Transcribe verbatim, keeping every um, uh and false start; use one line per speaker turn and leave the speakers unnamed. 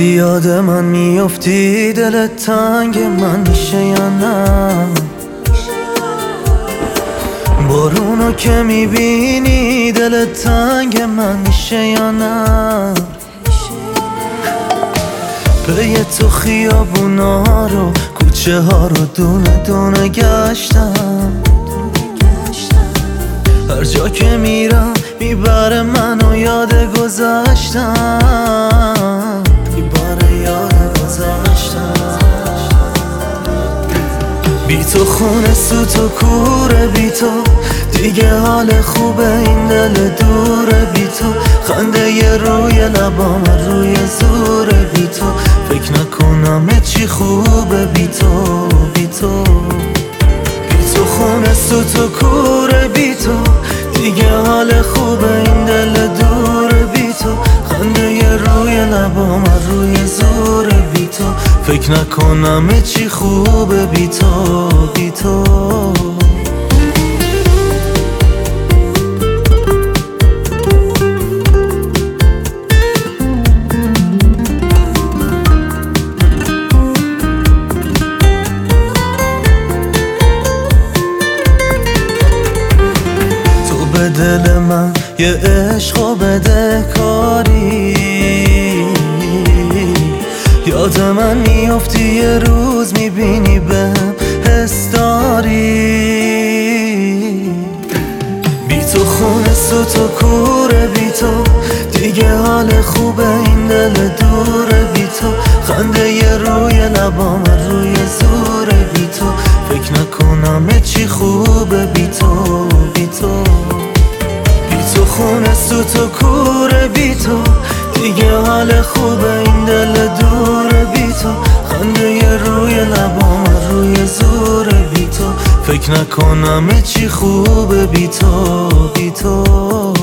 یاد من میافتی دلت تنگ من میشه یا نه؟ بارونو که میبینی دلت تنگ من میشه یا نه؟ پی تو خیابونا رو کوچه ها رو دونه دونه گشتم، هر جا که میرم میبره منو یاد گذشتم، میبره یاد گذشتم. بی تو خونه سوت و کوره، بی تو دیگه حال خوبه این دل دوره، بی تو خنده یه روی لبام روی زوره، بی تو فکر نکنم چی خوبه، بی تو بی تو بی تو خونه سوت و کوره، بی تو دیگه حال خوبه این دل دوره، بی تو خنده یه روی لبام روی زوره، بی تو فکر نکنم چی خوبه، بی تو بی تو به دل من یه عشق و بده کاری، یاد من میافتی یه روز میبینی بهم حس داری. بی تو خونه سوت و کوره، بی تو دیگه حال خوبه این دل دوره، بی تو خنده یه روی لبام روی زوره، بی تو فکر نکنم چی خوبه، بی تو بی تو بی تو خونه سوت و کوره، بی تو دیگه حال خوبه این دل دوره، بی تو خنده یه روی لبام روی زوره، بی تو فکر نکنم چی خوبه، بی تو بی تو